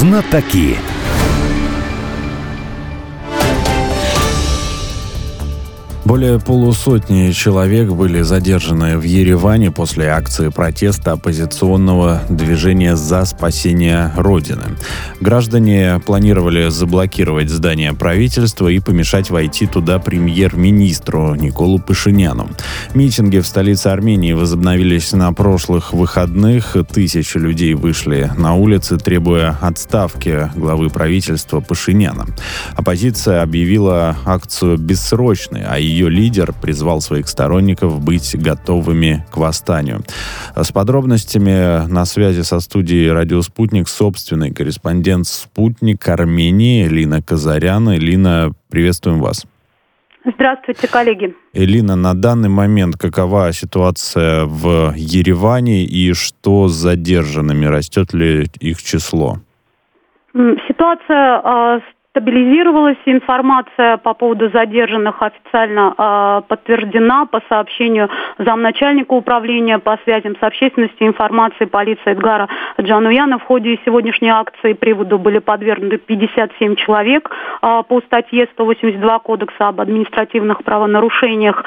Знатоки. Более полусотни человек были задержаны в Ереване после акции протеста оппозиционного движения «За спасение Родины». Граждане планировали заблокировать здание правительства и помешать войти туда премьер-министру Николу Пашиняну. Митинги в столице Армении возобновились на прошлых выходных. Тысячи людей вышли на улицы, требуя отставки главы правительства Пашиняна. Оппозиция объявила акцию бессрочной, а ее лидер призвал своих сторонников быть готовыми к восстанию. С подробностями на связи со студией «Радио Спутник» собственный корреспондент «Спутник» Армении Элина Казарян. Элина, приветствуем вас. Здравствуйте, коллеги. Элина, на данный момент какова ситуация в Ереване и что с задержанными? Растет ли их число? Ситуация стабилизировалась. Информация по поводу задержанных официально подтверждена по сообщению замначальника управления по связям с общественностью и информацией полиции Эдгара Джануяна. В ходе сегодняшней акции приводу были подвергнуты 57 человек по статье 182 Кодекса об административных правонарушениях.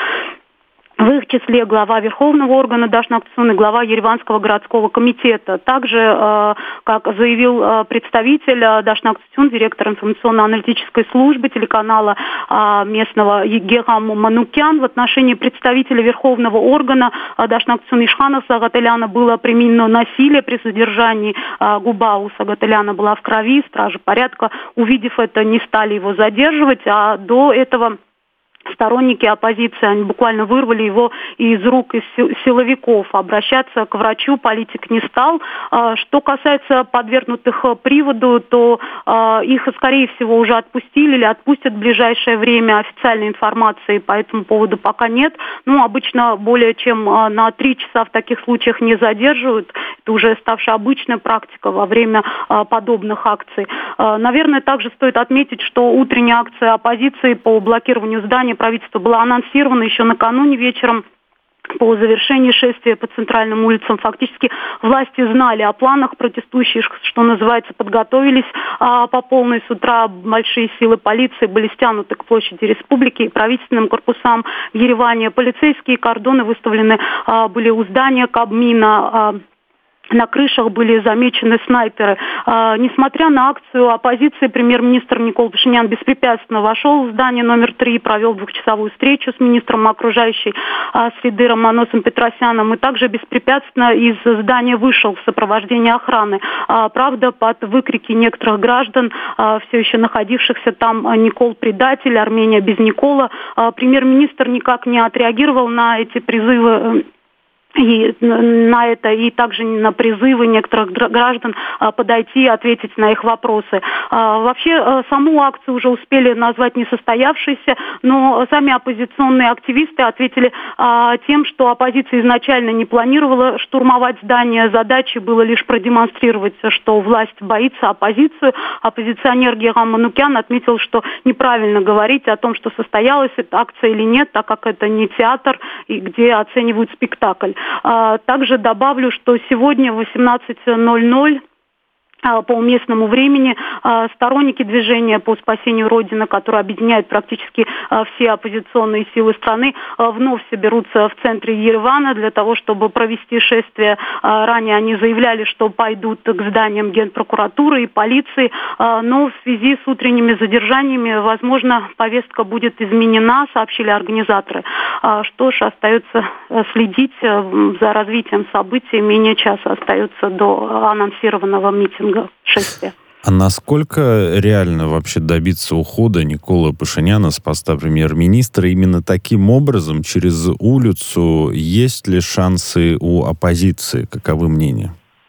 В их числе глава Верховного органа Дашнак-Цун и глава Ереванского городского комитета. Также, как заявил представитель Дашнак-Цун, директор информационно-аналитической службы телеканала местного Гегам Манукян, в отношении представителя Верховного органа Дашнак-Цун Ишхана Сагателяна было применено насилие при задержании. Губа у Сагателяна была в крови, стражи порядка, увидев это, не стали его задерживать, а до этого сторонники оппозиции, они буквально вырвали его из рук силовиков. Обращаться к врачу политик не стал. Что касается подвергнутых приводу, то их, скорее всего, уже отпустили или отпустят в ближайшее время. Официальной информации по этому поводу пока нет. Обычно более чем на 3 часа в таких случаях не задерживают. Это уже ставшая обычная практика во время подобных акций. Наверное, также стоит отметить, что утренняя акция оппозиции по блокированию здания правительства была анонсирована еще накануне вечером. По завершении шествия по центральным улицам фактически власти знали о планах протестующих, что называется, подготовились по полной. С утра большие силы полиции были стянуты к площади Республики и правительственным корпусам в Ереване. Полицейские кордоны выставлены были у здания Кабмина. На крышах были замечены снайперы. Несмотря на акцию оппозиции, премьер-министр Никол Пашинян беспрепятственно вошел в здание номер 3, провел 2-часовую встречу с министром окружающей среды Романосом Петросяном и также беспрепятственно из здания вышел в сопровождении охраны. Правда, под выкрики некоторых граждан, все еще находившихся там: «Никол предатель, Армения без Никола», премьер-министр никак не отреагировал на эти призывы. И на это, и также на призывы некоторых граждан подойти и ответить на их вопросы. Вообще, саму акцию уже успели назвать несостоявшейся, но сами оппозиционные активисты ответили тем, что оппозиция изначально не планировала штурмовать здание. Задачей было лишь продемонстрировать, что власть боится оппозицию. Оппозиционер Гегам Манукян отметил, что неправильно говорить о том, что состоялась эта акция или нет, так как это не театр, где оценивают спектакль. Также добавлю, что сегодня в 18:00 по местному времени сторонники движения по спасению Родины, которое объединяет практически все оппозиционные силы страны, вновь соберутся в центре Еревана для того, чтобы провести шествие. Ранее они заявляли, что пойдут к зданиям Генпрокуратуры и полиции, но в связи с утренними задержаниями, возможно, повестка будет изменена, сообщили организаторы. Что ж, остается следить за развитием событий. Менее часа остается до анонсированного митинга. Шествие. А насколько реально вообще добиться ухода Никола Пашиняна с поста премьер-министра именно таким образом, через улицу? Есть ли шансы у оппозиции? Каковы мнения?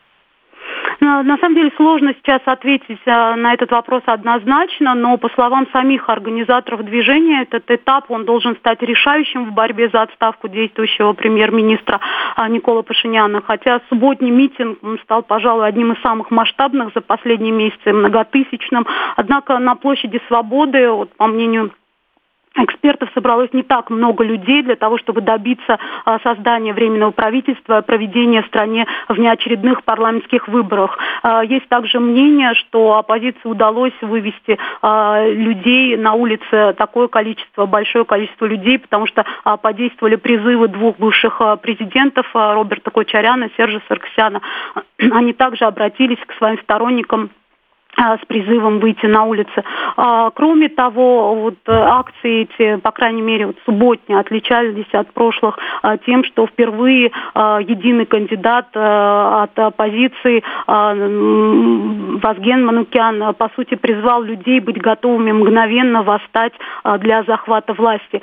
На самом деле сложно сейчас ответить на этот вопрос однозначно, но по словам самих организаторов движения, этот этап он должен стать решающим в борьбе за отставку действующего премьер-министра Никола Пашиняна. Хотя субботний митинг стал, пожалуй, одним из самых масштабных за последние месяцы, многотысячным. Однако на площади Свободы, по мнению экспертов собралось не так много людей для того, чтобы добиться создания временного правительства, проведения в стране внеочередных парламентских выборов. Есть также мнение, что оппозиции удалось вывести людей на улице большое количество людей, потому что подействовали призывы двух бывших президентов Роберта Кочаряна, Сержа Сарксяна. Они также обратились к своим сторонникам с призывом выйти на улицы. Кроме того, акции эти, по крайней мере, субботние, отличались от прошлых тем, что впервые единый кандидат от оппозиции Вазген Манукян, по сути, призвал людей быть готовыми мгновенно восстать для захвата власти.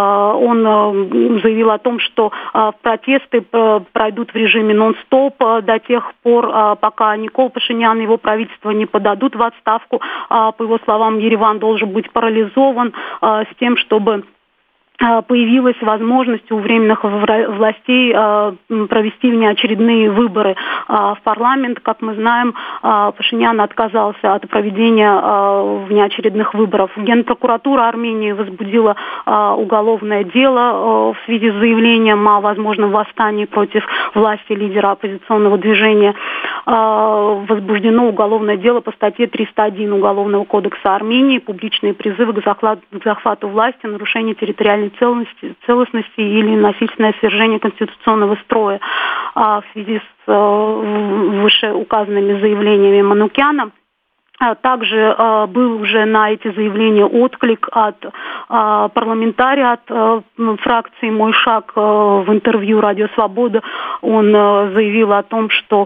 Он заявил о том, что протесты пройдут в режиме нон-стоп до тех пор, пока Никол Пашинян и его правительство не подадут в отставку. По его словам, Ереван должен быть парализован с тем, чтобы появилась возможность у временных властей провести внеочередные выборы в парламент. Как мы знаем, Пашинян отказался от проведения внеочередных выборов. Генпрокуратура Армении возбудила уголовное дело в связи с заявлением о возможном восстании против власти лидера оппозиционного движения. Возбуждено уголовное дело по статье 301 Уголовного кодекса Армении «Публичные призывы к захвату власти, нарушение территориальной целостности или насильственное свержение конституционного строя». В связи с вышеуказанными заявлениями Манукяна также был уже на эти заявления отклик от парламентария, от фракции «Мой шаг» в интервью «Радио Свобода». Он заявил о том, что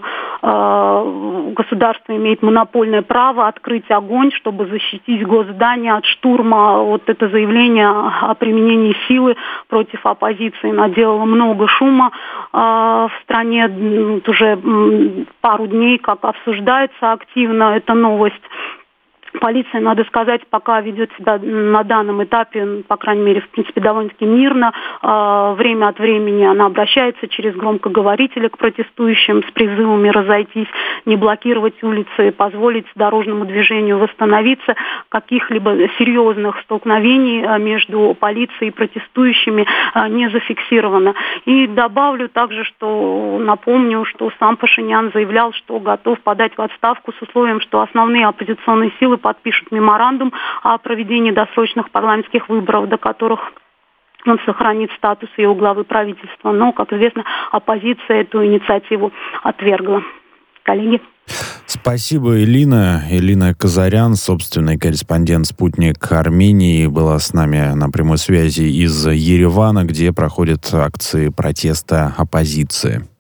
государство имеет монопольное право открыть огонь, чтобы защитить госздание от штурма. Это заявление о применении силы против оппозиции наделало много шума в стране. Уже пару дней как обсуждается активно эта новость. Полиция, надо сказать, пока ведет себя на данном этапе, по крайней мере, в принципе, довольно-таки мирно. Время от времени она обращается через громкоговорители к протестующим с призывами разойтись, не блокировать улицы, позволить дорожному движению восстановиться. Каких-либо серьезных столкновений между полицией и протестующими не зафиксировано. И добавлю также, что напомню, что сам Пашинян заявлял, что готов подать в отставку с условием, что основные оппозиционные силы подпишут меморандум о проведении досрочных парламентских выборов, до которых он сохранит статус ее главы правительства. Но, как известно, оппозиция эту инициативу отвергла. Коллеги. Спасибо, Элина. Элина Казарян, собственный корреспондент «Спутник Армении», была с нами на прямой связи из Еревана, где проходят акции протеста оппозиции.